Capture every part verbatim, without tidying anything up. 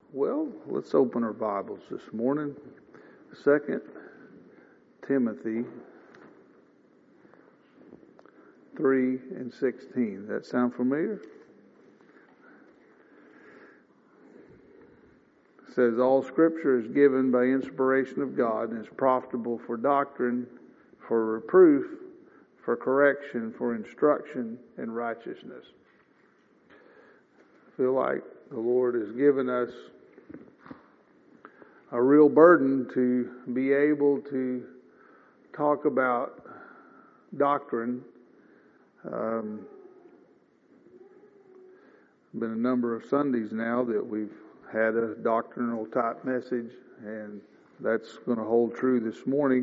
Well, let's open our Bibles this morning. Second Timothy three and sixteen. That sound familiar? It says, all Scripture is given by inspiration of God and is profitable for doctrine, for reproof, for correction, for instruction in righteousness. I feel like the Lord has given us a real burden to be able to talk about doctrine. Um, been a number of Sundays now that we've had a doctrinal type message, and that's going to hold true this morning.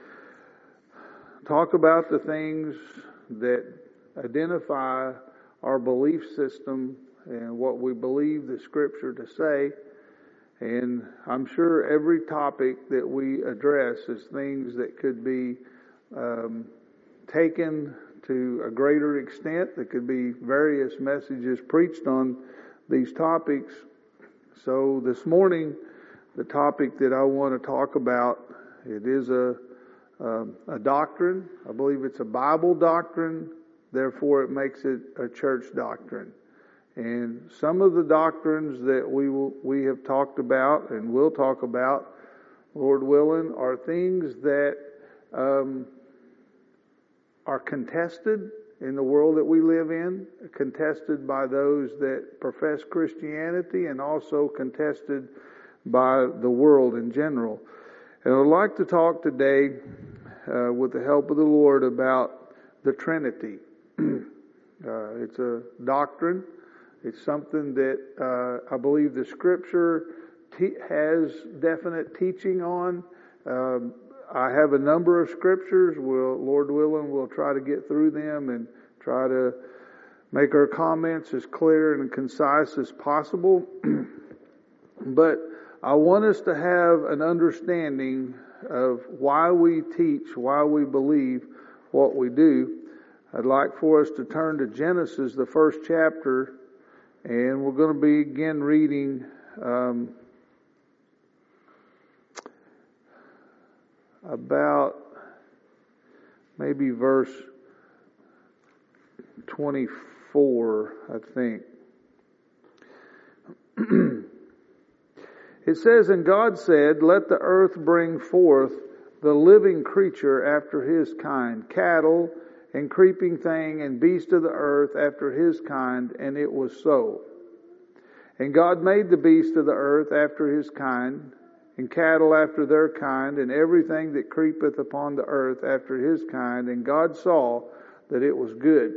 Talk about the things that identify our belief system and what we believe the Scripture to say. And I'm sure every topic that we address is things that could be um, taken to a greater extent. There could be various messages preached on these topics. So this morning, the topic that I want to talk about, it is a, a, a doctrine. I believe it's a Bible doctrine. Therefore, it makes it a church doctrine. And some of the doctrines that we will, we have talked about and will talk about, Lord willing, are things that um, are contested in the world that we live in, contested by those that profess Christianity, and also contested by the world in general. And I'd like to talk today, uh, with the help of the Lord, about the Trinity. uh, it's a doctrine. It's something that uh, I believe the Scripture te- has definite teaching on. Um, I have a number of scriptures. We'll, Lord willing, we'll try to get through them and try to make our comments as clear and concise as possible. But I want us to have an understanding of why we teach, why we believe what we do. I'd like for us to turn to Genesis, the first chapter. And we're going to begin reading um, about maybe verse twenty-four, I think. It says, and God said, let the earth bring forth the living creature after his kind, cattle and creeping thing and beast of the earth after his kind, and it was so. And God made the beast of the earth after his kind, and cattle after their kind, and everything that creepeth upon the earth after his kind, and God saw that it was good.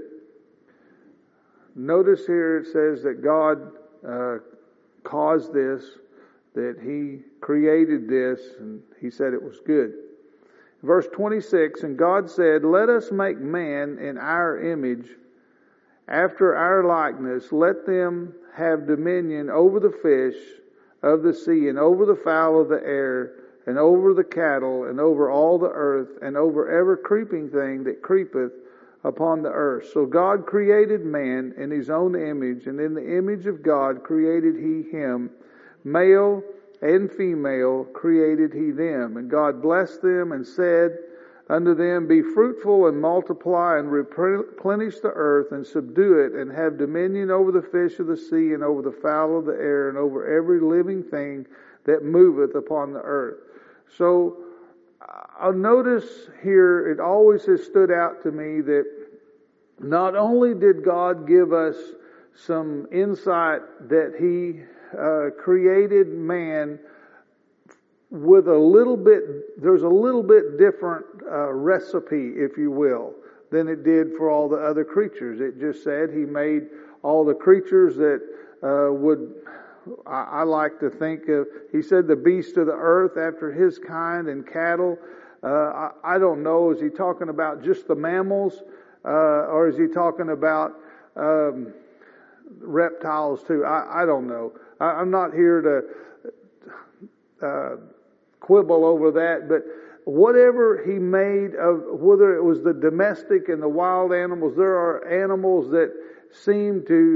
Notice here it says that God uh, caused this, that he created this, and he said it was good. Verse twenty-six, and God said, let us make man in our image, after our likeness. Let them have dominion over the fish of the sea, and over the fowl of the air, and over the cattle, and over all the earth, and over every creeping thing that creepeth upon the earth. So God created man in his own image, and in the image of God created he him. Male and female created he them. And God blessed them and said unto them, be fruitful and multiply and replenish the earth and subdue it, and have dominion over the fish of the sea and over the fowl of the air and over every living thing that moveth upon the earth. So I'll notice here, it always has stood out to me that not only did God give us some insight that he Uh, created man with a little bit, there's a little bit different uh, recipe, if you will, than it did for all the other creatures. It just said he made all the creatures that uh, would, I, I like to think of, he said the beast of the earth after his kind, and cattle. Uh, I, I don't know, is he talking about just the mammals, uh, or is he talking about um, reptiles too? I, I don't know. I'm not here to uh, quibble over that, but whatever he made of, whether it was the domestic and the wild animals, there are animals that seem to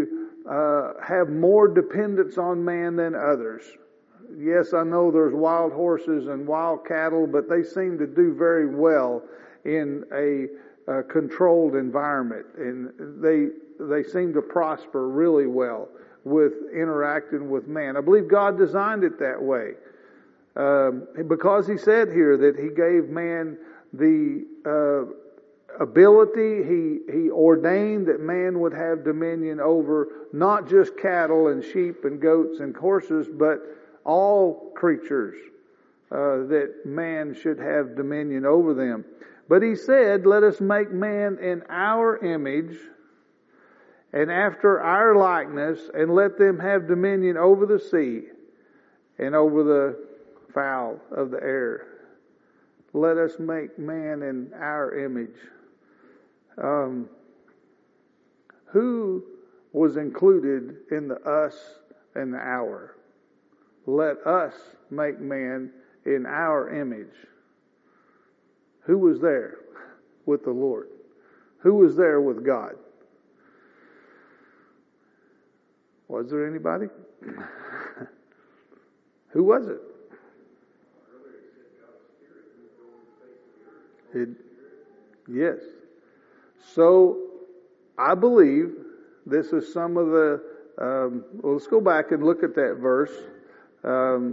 uh, have more dependence on man than others. Yes, I know there's wild horses and wild cattle, but they seem to do very well in a, a controlled environment, and they they seem to prosper really well with interacting with man. I believe God designed it that way, um, because He said here that He gave man the uh, ability. He He ordained that man would have dominion over not just cattle and sheep and goats and horses, but all creatures, uh, that man should have dominion over them. But He said, let us make man in our image and after our likeness, and let them have dominion over the sea and over the fowl of the air. Let us make man in our image. Um, who was included in the us and the our? Let us make man in our image. Who was there with the Lord? Who was there with God? Was there anybody? Who was it? It? Yes. So, I believe this is some of the, um, well, let's go back and look at that verse. Um,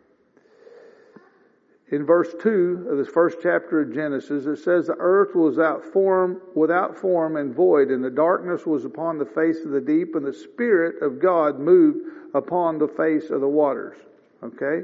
in verse two of this first chapter of Genesis, it says, the earth was without form, without form and void, and the darkness was upon the face of the deep, and the Spirit of God moved upon the face of the waters. Okay?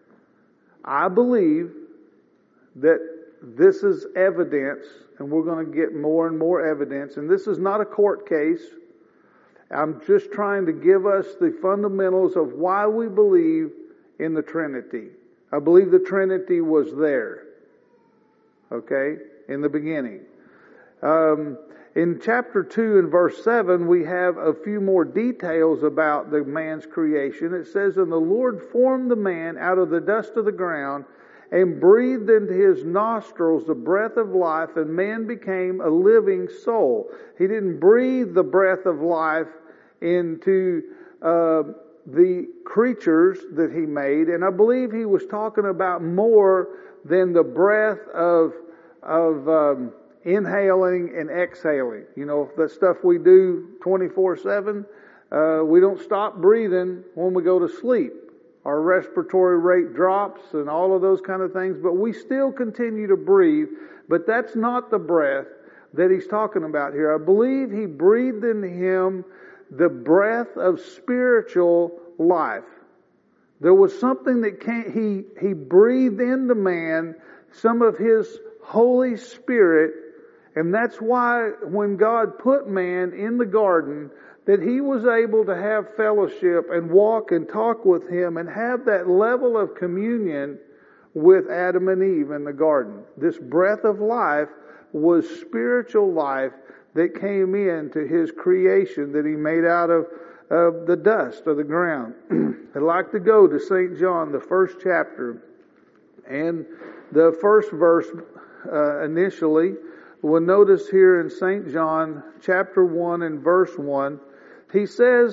I believe that this is evidence, and we're going to get more and more evidence, and this is not a court case. I'm just trying to give us the fundamentals of why we believe in the Trinity. I believe the Trinity was there, okay, in the beginning. Um, in chapter two and verse seven, we have a few more details about the man's creation. It says, and the Lord formed the man out of the dust of the ground and breathed into his nostrils the breath of life, and man became a living soul. He didn't breathe the breath of life into uh, the creatures that He made, and I believe He was talking about more than the breath of of um, inhaling and exhaling. You know, the stuff we do twenty-four seven. Uh, we don't stop breathing when we go to sleep. Our respiratory rate drops and all of those kind of things, but we still continue to breathe. But that's not the breath that He's talking about here. I believe He breathed into him the breath of spiritual life. There was something that came, he, he breathed into man some of His Holy Spirit, and that's why when God put man in the garden, that he was able to have fellowship and walk and talk with Him and have that level of communion with Adam and Eve in the garden. This breath of life was spiritual life that came into His creation that He made out of, of the dust of the ground. I'd like to go to Saint John, the first chapter, and the first verse uh, initially. We'll notice here in Saint John chapter one and verse one, he says,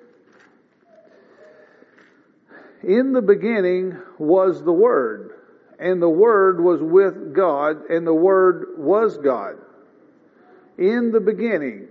in the beginning was the Word, and the Word was with God, and the Word was God. In the beginning,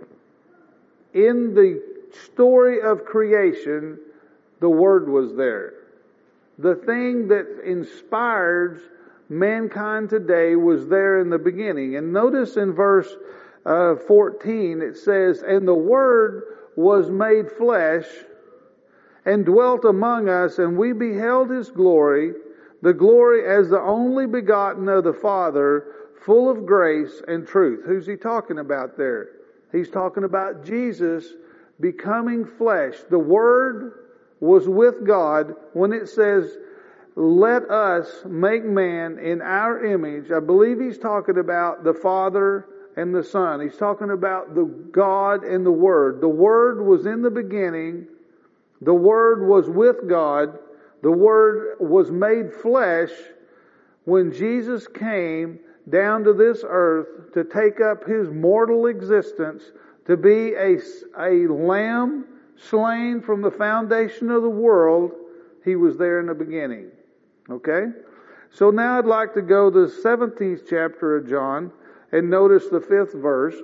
in the story of creation, the Word was there. The thing that inspires mankind today was there in the beginning. And notice in verse uh, fourteen, it says, and the Word was made flesh and dwelt among us, and we beheld His glory, the glory as the only begotten of the Father, full of grace and truth. Who's He talking about there? He's talking about Jesus becoming flesh. The Word was with God. When it says, let us make man in our image, I believe He's talking about the Father and the Son. He's talking about the God and the Word. The Word was in the beginning. The Word was with God. The Word was made flesh when Jesus came down to this earth to take up His mortal existence, to be a, a lamb slain from the foundation of the world, He was there in the beginning. Okay? So now I'd like to go to the seventeenth chapter of John and notice the fifth verse.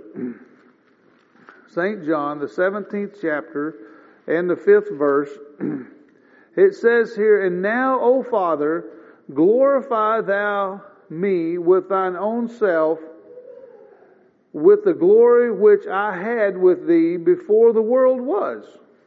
Saint John, the seventeenth chapter and the fifth verse. It says here, "And now, O Father, glorify Thou me with Thine own self, with the glory which I had with Thee before the world was."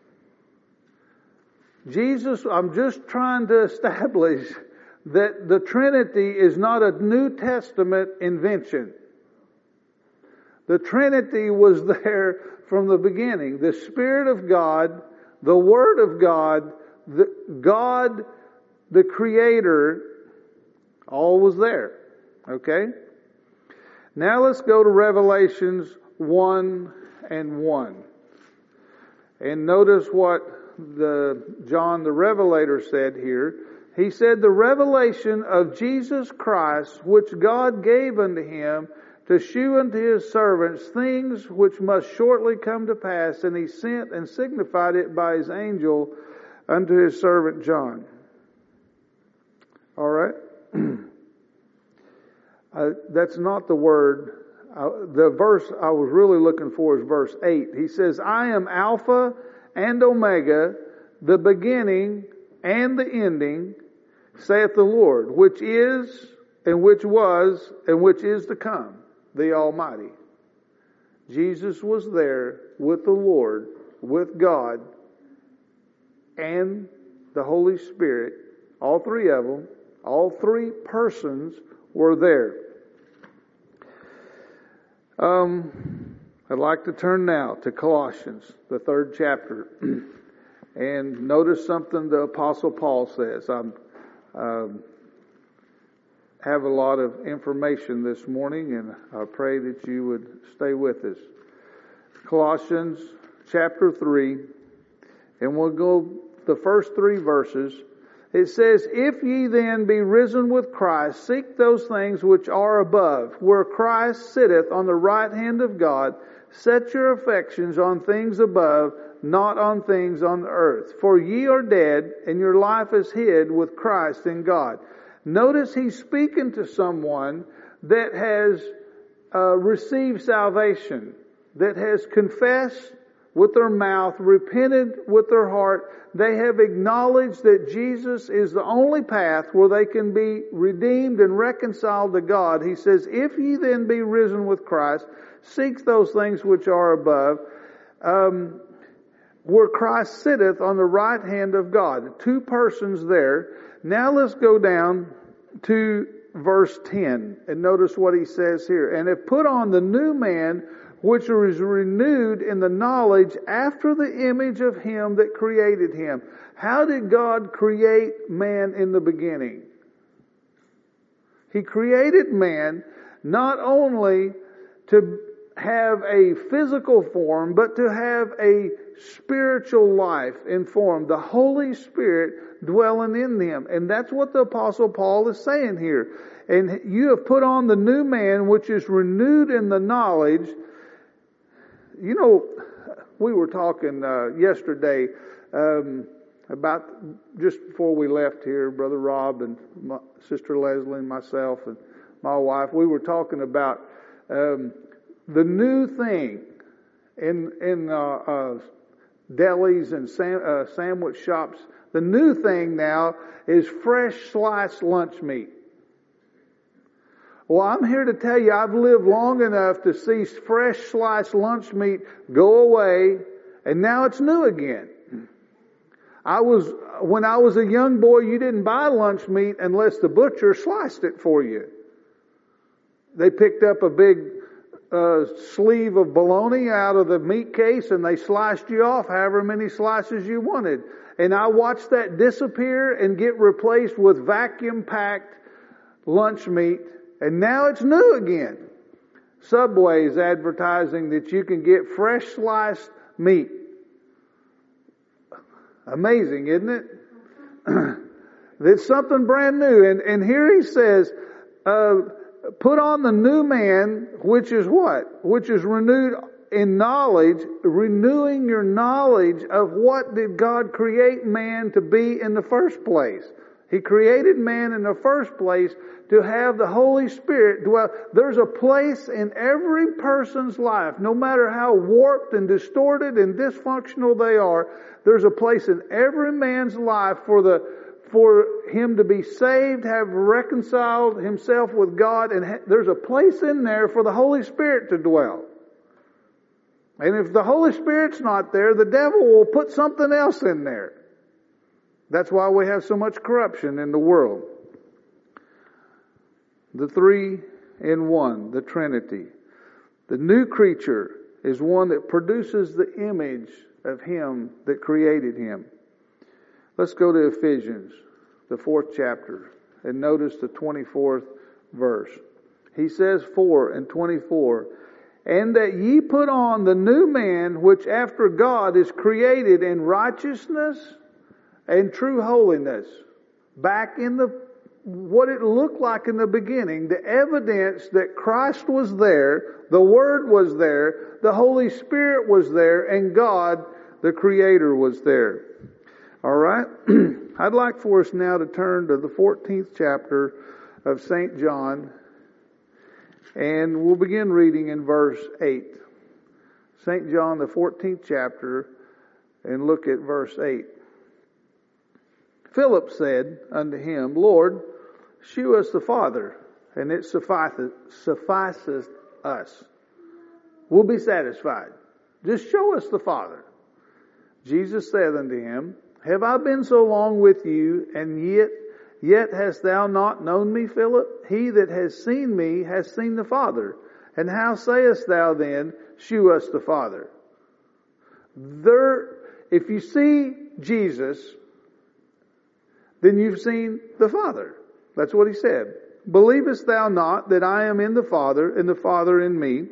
Jesus, I'm just trying to establish that the Trinity is not a New Testament invention. The Trinity was there from the beginning. The Spirit of God, the Word of God, the God, the Creator, all was there. Okay? Now let's go to Revelations one and one. And notice what the John the Revelator said here. He said, "The revelation of Jesus Christ, which God gave unto Him, to shew unto His servants things which must shortly come to pass, and He sent and signified it by His angel unto His servant John." All right? uh, that's not the word. Uh, the verse I was really looking for is verse eight. He says, "I am Alpha and Omega, the beginning and the ending, saith the Lord, which is, and which was, and which is to come, the Almighty." Jesus was there with the Lord, with God, and the Holy Spirit. All three of them, all three persons were there. Um, I'd like to turn now to Colossians, the third chapter, and notice something the Apostle Paul says. I'm um, have a lot of information this morning, and I pray that you would stay with us. Colossians chapter three, and we'll go the first three verses. It says, "If ye then be risen with Christ, seek those things which are above, where Christ sitteth on the right hand of God. Set your affections on things above, not on things on the earth. For ye are dead, and your life is hid with Christ in God." Notice he's speaking to someone that has uh, received salvation, that has confessed with their mouth, repented with their heart. They have acknowledged that Jesus is the only path where they can be redeemed and reconciled to God. He says, "If ye then be risen with Christ, seek those things which are above, um, where Christ sitteth on the right hand of God." Two persons there. Now let's go down to verse ten and notice what he says here. "And have put on the new man, which is renewed in the knowledge after the image of Him that created him." How did God create man in the beginning? He created man not only to have a physical form, but to have a spiritual life in form. The Holy Spirit dwelling in them. And that's what the Apostle Paul is saying here. "And you have put on the new man, which is renewed in the knowledge." You know, we were talking uh, yesterday um, about, just before we left here, Brother Rob and my, Sister Leslie and myself and my wife, we were talking about um, the new thing in in uh, uh, delis and sam- uh, sandwich shops. The new thing now is fresh sliced lunch meat. Well, I'm here to tell you, I've lived long enough to see fresh sliced lunch meat go away, and now it's new again. I was, when I was a young boy, you didn't buy lunch meat unless the butcher sliced it for you. They picked up a big uh, sleeve of bologna out of the meat case, and they sliced you off however many slices you wanted. And I watched that disappear and get replaced with vacuum-packed lunch meat. And now it's new again. Subway is advertising that you can get fresh sliced meat. Amazing, isn't it? It's something brand new. And, and here he says, uh, put on the new man, which is what? Which is renewed in knowledge, renewing your knowledge of what did God create man to be in the first place. He created man in the first place to have the Holy Spirit dwell. There's a place in every person's life, no matter how warped and distorted and dysfunctional they are, there's a place in every man's life for the for him to be saved, have reconciled himself with God, and ha- there's a place in there for the Holy Spirit to dwell. And if the Holy Spirit's not there, the devil will put something else in there. That's why we have so much corruption in the world. The three in one, the Trinity. The new creature is one that produces the image of Him that created him. Let's go to Ephesians, the fourth chapter, and notice the twenty-fourth verse. He says four and twenty-four, and that ye put on the new man, which after God is created in righteousness and true holiness. Back in the what it looked like in the beginning, the evidence that Christ was there, the Word was there, the Holy Spirit was there, and God, the Creator, was there. All right? I'd like for us now to turn to the fourteenth chapter of Saint John, and we'll begin reading in verse eight. Saint John, the fourteenth chapter, and look at verse eight. Philip said unto him, Lord, shew us the Father, and it sufficeth, sufficeth us. We'll be satisfied. Just show us the Father. Jesus said unto him, Have I been so long with you, and yet yet hast thou not known me, Philip? He that has seen me has seen the Father. And how sayest thou then, shew us the Father? There, if you see Jesus, then you've seen the Father. That's what he said. Believest thou not that I am in the Father, and the Father in me?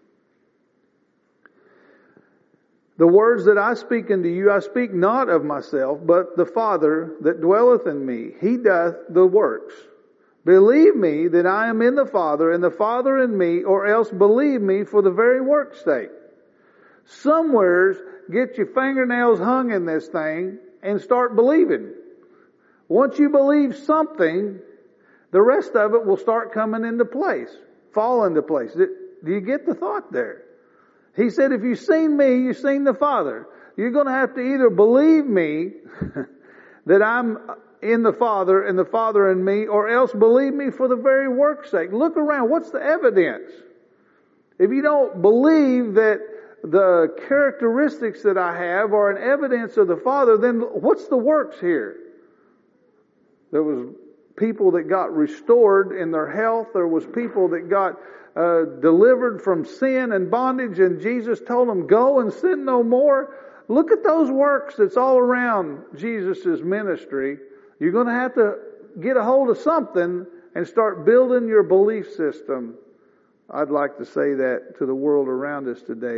The words that I speak unto you, I speak not of myself, but the Father that dwelleth in me, He doth the works. Believe me that I am in the Father, and the Father in me, or else believe me for the very work's sake. Somewheres, get your fingernails hung in this thing, and start believing. Once you believe something, the rest of it will start coming into place, fall into place. Do you get the thought there? He said, if you've seen me, you've seen the Father. You're going to have to either believe me that I'm in the Father and the Father in me, or else believe me for the very work's sake. Look around. What's the evidence? If you don't believe that the characteristics that I have are an evidence of the Father, then what's the works here? There was people that got restored in their health. There was people that got uh, delivered from sin and bondage, and Jesus told them, go and sin no more. Look at those works that's all around Jesus' ministry. You're going to have to get a hold of something and start building your belief system. I'd like to say that to the world around us today.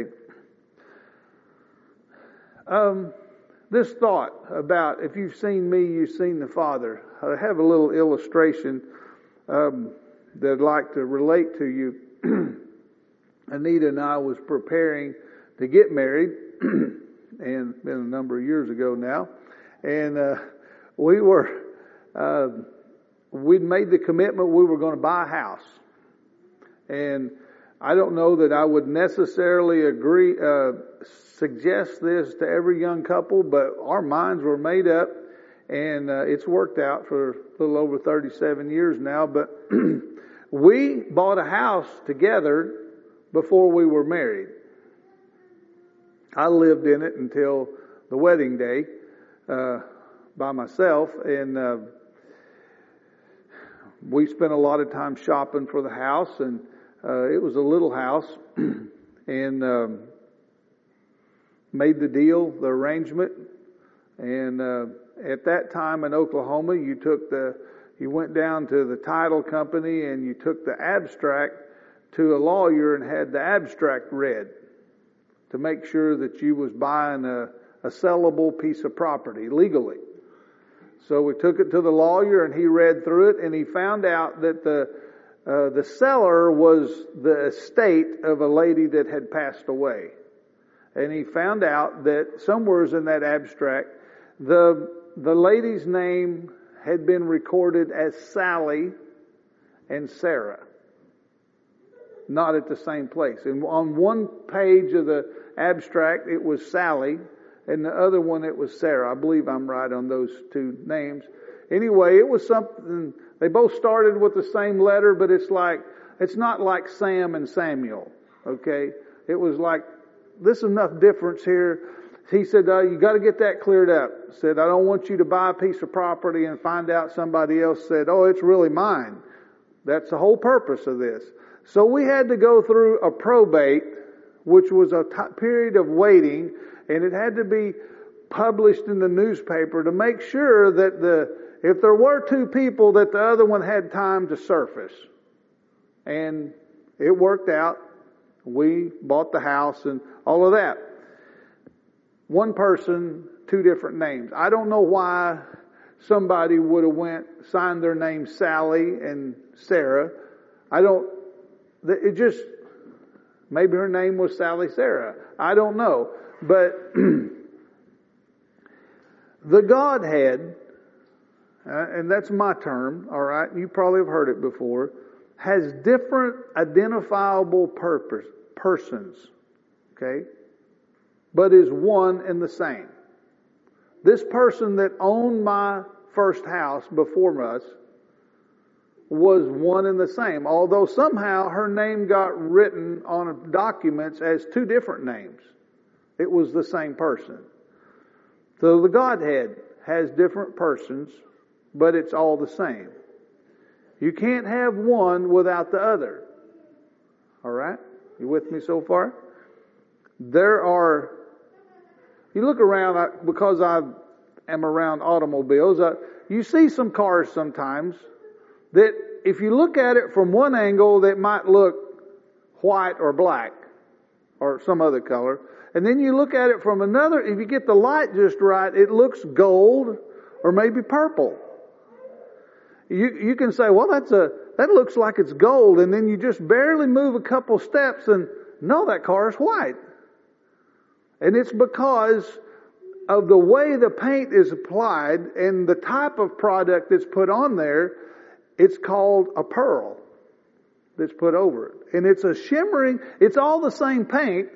Um... This thought about, if you've seen me, you've seen the Father. I have a little illustration um, that I'd like to relate to you. Anita and I was preparing to get married, and been a number of years ago now. And uh, we were, uh, we'd made the commitment we were going to buy a house. And I don't know that I would necessarily agree, uh, suggest this to every young couple, but our minds were made up, and uh, it's worked out for a little over thirty-seven years now. But we bought a house together before we were married. I lived in it until the wedding day uh, by myself, and uh, we spent a lot of time shopping for the house, and uh, it was a little house, and um, made the deal, the arrangement, and uh, at that time in Oklahoma, you took the, you went down to the title company and you took the abstract to a lawyer and had the abstract read to make sure that you was buying a, a sellable piece of property legally. So we took it to the lawyer and he read through it, and he found out that the uh, the seller was the estate of a lady that had passed away. And he found out that somewhere in that abstract, the, the lady's name had been recorded as Sally and Sarah. Not at the same place. And on one page of the abstract, it was Sally, and the other one, it was Sarah. I believe I'm right on those two names. Anyway, it was something, they both started with the same letter, but it's like, it's not like Sam and Samuel, okay? It was like, this is enough difference here. He said, uh, you got to get that cleared up. Said, I don't want you to buy a piece of property and find out somebody else said, oh, it's really mine. That's the whole purpose of this. So we had to go through a probate, which was a t- period of waiting, and it had to be published in the newspaper to make sure that the, if there were two people, that the other one had time to surface. And it worked out. We bought the house and all of that. One person, two different names. I don't know why somebody would have went, signed their name Sally and Sarah. I don't, it just, maybe her name was Sally Sarah. I don't know. But the Godhead, uh, and that's my term, all right, you probably have heard it before, has different identifiable purpose, persons, okay, but is one and the same. This person that owned my first house before us was one and the same, although somehow her name got written on documents as two different names. It was the same person. So the Godhead has different persons, but it's all the same. You can't have one without the other. All right? You with me so far? There are, you look around, because I am around automobiles, you see some cars sometimes that if you look at it from one angle, that might look white or black or some other color. And then you look at it from another, if you get the light just right, it looks gold or maybe purple. You you can say, well, that's a that looks like it's gold, and then you just barely move a couple steps and no, that car is white. And it's because of the way the paint is applied and the type of product that's put on there. It's called a pearl that's put over it. And it's a shimmering, it's all the same paint.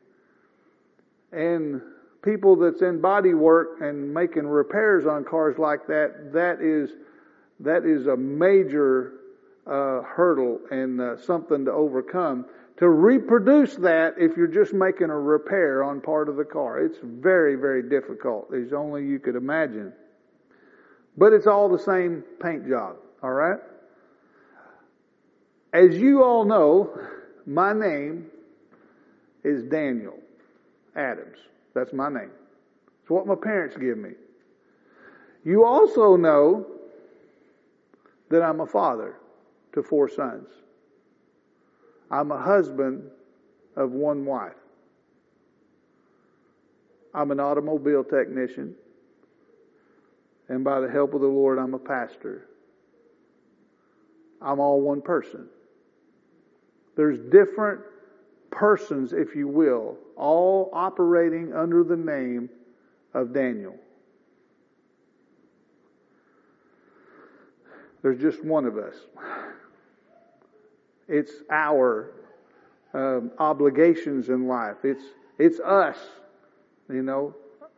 And people that's in body work and making repairs on cars like that, that is that is a major uh, hurdle and uh, something to overcome. To reproduce that, if you're just making a repair on part of the car, it's very, very difficult, as only you could imagine. But it's all the same paint job. All right? As you all know, my name is Daniel Adams. That's my name. It's what my parents give me. You also know that I'm a father to four sons. I'm a husband of one wife. I'm an automobile technician. And by the help of the Lord, I'm a pastor. I'm all one person. There's different persons, if you will, all operating under the name of Daniel. There's just one of us. It's our um, obligations in life. It's it's us, you know.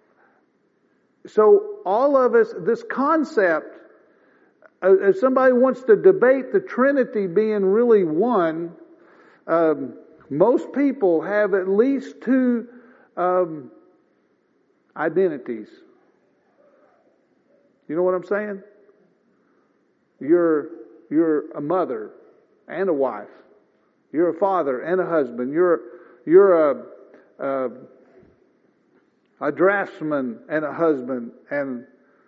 So all of us, this concept, uh, if somebody wants to debate the Trinity being really one, um, most people have at least two um, identities. You know what I'm saying? You're you're a mother and a wife. You're a father and a husband. You're you're a a, a draftsman and a husband and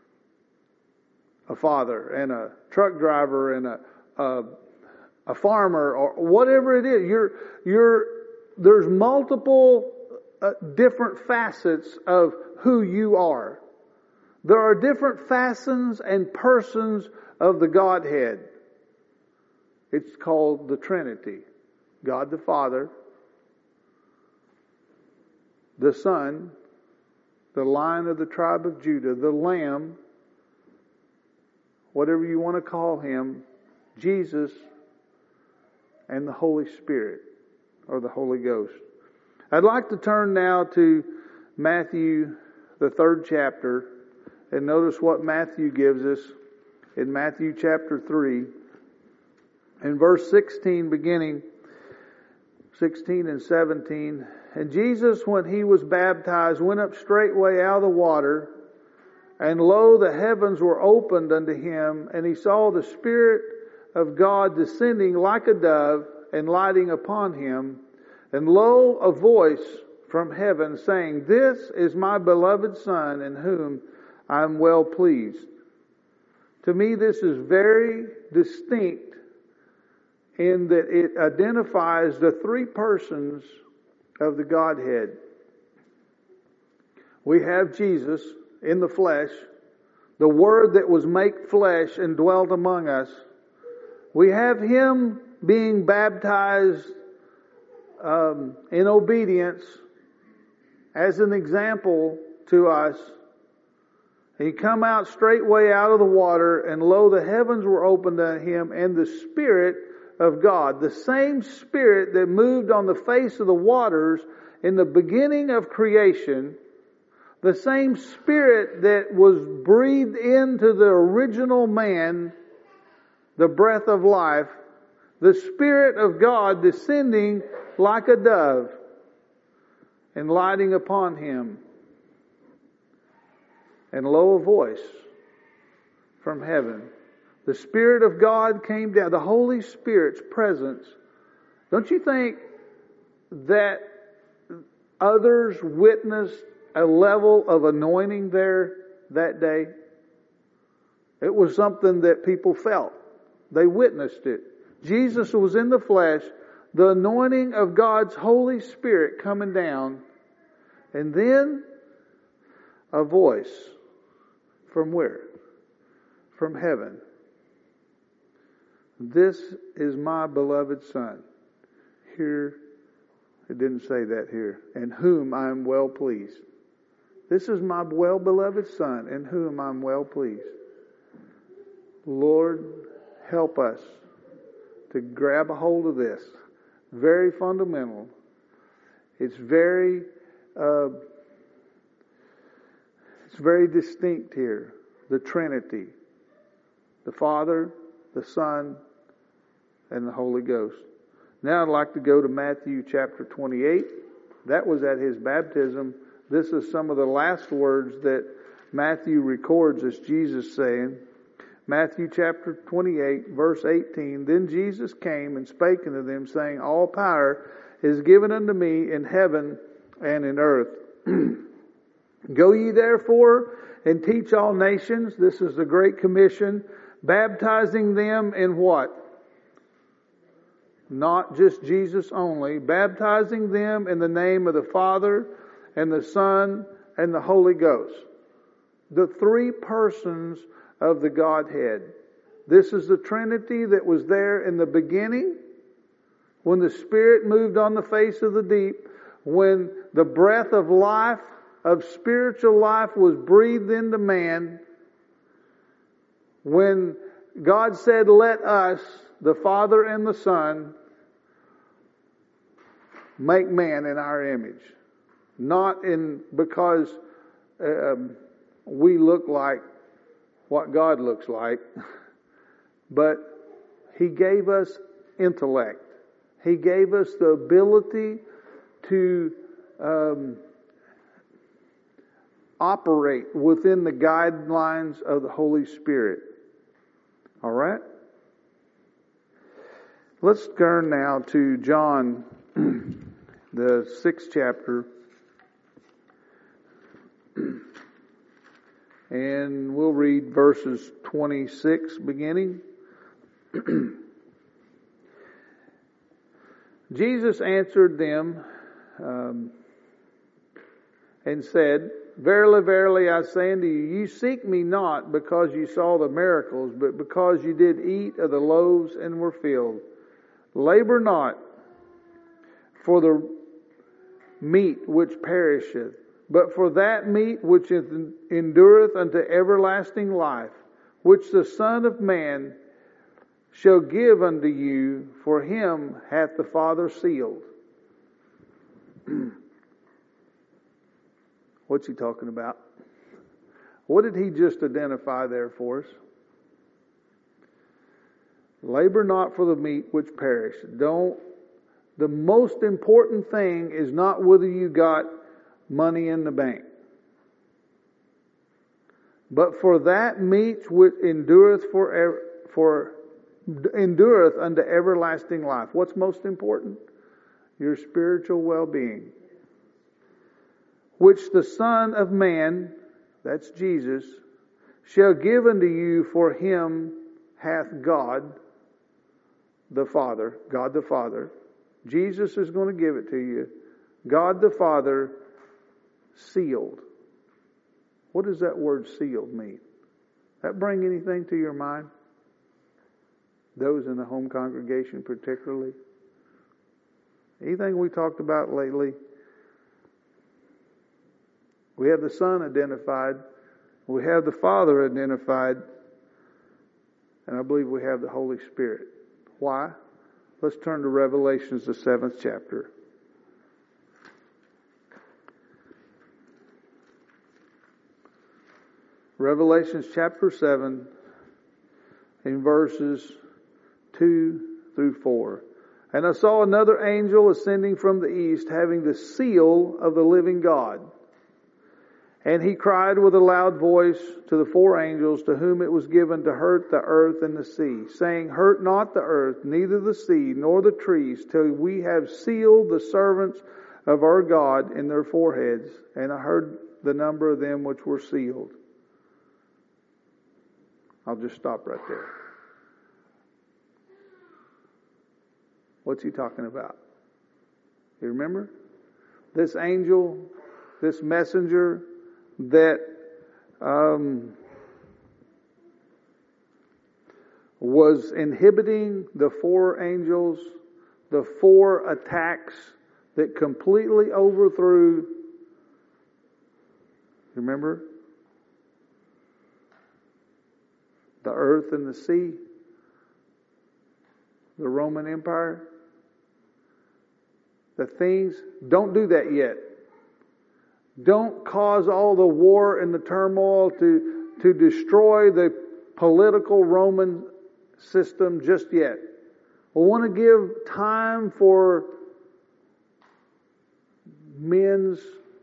a father and a truck driver and a a, a farmer or whatever it is. You're you're there's multiple uh, different facets of who you are. There are different facets and persons of the Godhead. It's called the Trinity. God the Father, the Son, the Lion of the tribe of Judah, the Lamb, whatever you want to call Him, Jesus, and the Holy Spirit, or the Holy Ghost. I'd like to turn now to Matthew, the third chapter, and notice what Matthew gives us in Matthew chapter three, in verse sixteen, beginning sixteen and seventeen. And Jesus, when He was baptized, went up straightway out of the water, and lo, the heavens were opened unto Him, and He saw the Spirit of God descending like a dove and lighting upon Him. And lo, a voice from heaven saying, This is my beloved Son, in whom I am well pleased. To me, this is very distinct in that it identifies the three persons of the Godhead. We have Jesus in the flesh, the Word that was made flesh and dwelt among us. We have Him being baptized um, in obedience as an example to us. He come out straightway out of the water, and lo, the heavens were opened to Him, and the Spirit of God, the same Spirit that moved on the face of the waters in the beginning of creation, the same Spirit that was breathed into the original man, the breath of life, the Spirit of God descending like a dove and lighting upon Him. And lo, a voice from heaven. The Spirit of God came down. The Holy Spirit's presence. Don't you think that others witnessed a level of anointing there that day? It was something that people felt. They witnessed it. Jesus was in the flesh. The anointing of God's Holy Spirit coming down. And then a voice. From where? From heaven. This is my beloved Son. Here, it didn't say that here. In whom I am well pleased. This is my well-beloved Son, in whom I am well pleased. Lord, help us to grab a hold of this. Very fundamental. It's very... Uh, It's very distinct here. The Trinity. The Father, the Son, and the Holy Ghost. Now I'd like to go to Matthew chapter twenty-eight. That was at His baptism. This is some of the last words that Matthew records as Jesus saying. Matthew chapter twenty-eight, verse eighteen. Then Jesus came and spake unto them, saying, All power is given unto me in heaven and in earth. Go ye therefore and teach all nations. This is the Great Commission. Baptizing them in what? Not just Jesus only. Baptizing them in the name of the Father and the Son and the Holy Ghost. The three persons of the Godhead. This is the Trinity that was there in the beginning. When the Spirit moved on the face of the deep. When the breath of life, of spiritual life was breathed into man. When God said, let us, the Father and the Son, make man in our image. Not in because um, we look like what God looks like, but He gave us intellect. He gave us the ability to um, operate within the guidelines of the Holy Spirit. All right? Let's turn now to John, the sixth chapter. And we'll read verses twenty-six beginning. Jesus answered them um, and said, Verily, verily, I say unto you, you seek me not because you saw the miracles, but because you did eat of the loaves and were filled. Labor not for the meat which perisheth, but for that meat which endureth unto everlasting life, which the Son of Man shall give unto you, for him hath the Father sealed. What's he talking about? What did he just identify there for us? Labor not for the meat which perish. Don't. The most important thing is not whether you got money in the bank, but for that meat which endureth for for endureth unto everlasting life. What's most important? Your spiritual well-being, which the Son of Man, that's Jesus, shall give unto you, for him hath God the Father, God the Father. Jesus is going to give it to you. God the Father sealed. What does that word sealed mean? That bring anything to your mind? Those in the home congregation particularly? Anything we talked about lately? We have the Son identified. We have the Father identified. And I believe we have the Holy Spirit. Why? Let's turn to Revelations, the seventh chapter. Revelations chapter seven, in verses two through four. And I saw another angel ascending from the east, having the seal of the living God. And he cried with a loud voice to the four angels to whom it was given to hurt the earth and the sea, saying, Hurt not the earth, neither the sea, nor the trees, till we have sealed the servants of our God in their foreheads. And I heard the number of them which were sealed. I'll just stop right there. What's he talking about? You remember? This angel, this messenger that um, was inhibiting the four angels, the four attacks that completely overthrew, remember? The earth and the sea, the Roman Empire. The things, don't do that yet. Don't cause all the war and the turmoil to, to destroy the political Roman system just yet. We want to give time for men's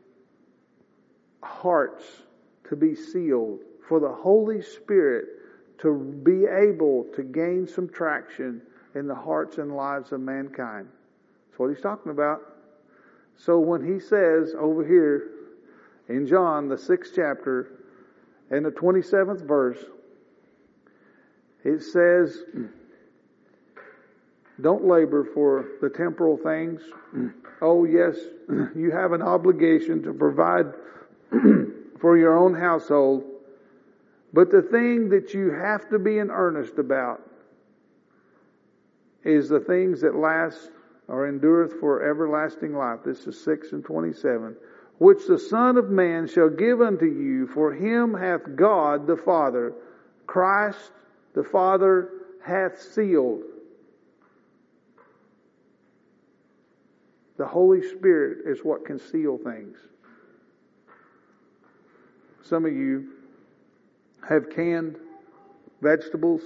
hearts to be sealed, for the Holy Spirit to be able to gain some traction in the hearts and lives of mankind. That's what he's talking about. So when he says over here in John, the sixth chapter, and the twenty-seventh verse, it says, don't labor for the temporal things. Oh yes, you have an obligation to provide for your own household. But the thing that you have to be in earnest about is the things that last or endureth for everlasting life. This is six and twenty-seven. Which the Son of Man shall give unto you, for him hath God the Father, Christ the Father hath sealed. The Holy Spirit is what can seal things. Some of you have canned vegetables,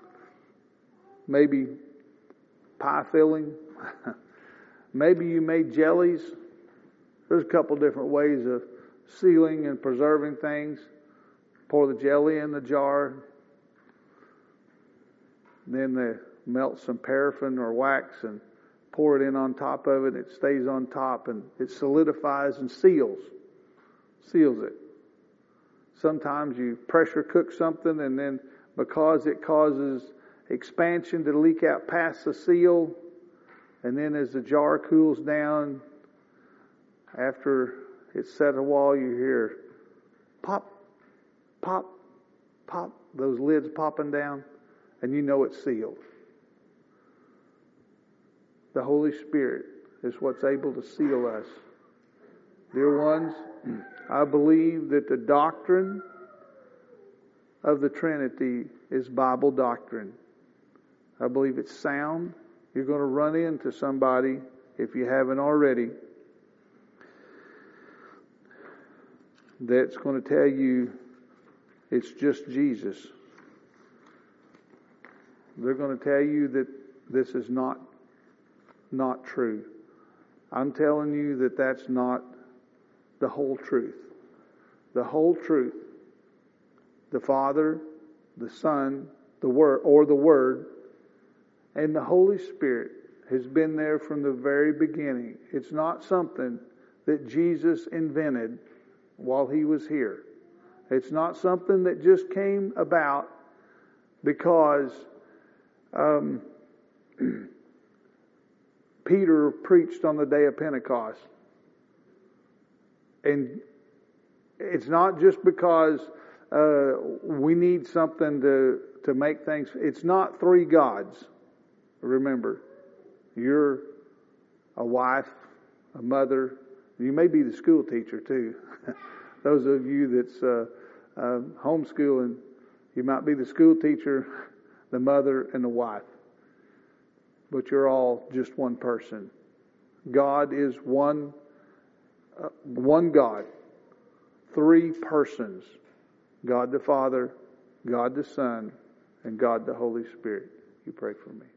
maybe pie filling. Maybe you made jellies. There's a couple different ways of sealing and preserving things. Pour the jelly in the jar. Then they melt some paraffin or wax and pour it in on top of it. It stays on top and it solidifies and seals. Seals it. Sometimes you pressure cook something and then because it causes expansion to leak out past the seal, and then as the jar cools down, after it's set a while, you hear pop, pop, pop, those lids popping down, and you know it's sealed. The Holy Spirit is what's able to seal us. Dear ones, I believe that the doctrine of the Trinity is Bible doctrine. I believe it's sound. You're going to run into somebody, if you haven't already, that's going to tell you it's just Jesus. They're going to tell you that this is not not true. I'm telling you that that's not the whole truth. The whole truth, the Father, the Son, the Word, or the Word, and the Holy Spirit has been there from the very beginning. It's not something that Jesus invented while He was here. It's not something that just came about because um, Peter preached on the day of Pentecost. And it's not just because uh, we need something to, to make things. It's not three gods. Remember, you're a wife, a mother. You may be the school teacher too. Those of you that's uh, uh, homeschooling, you might be the school teacher, the mother, and the wife. But you're all just one person. God is one, uh, one God, three persons: God the Father, God the Son, and God the Holy Spirit. You pray for me.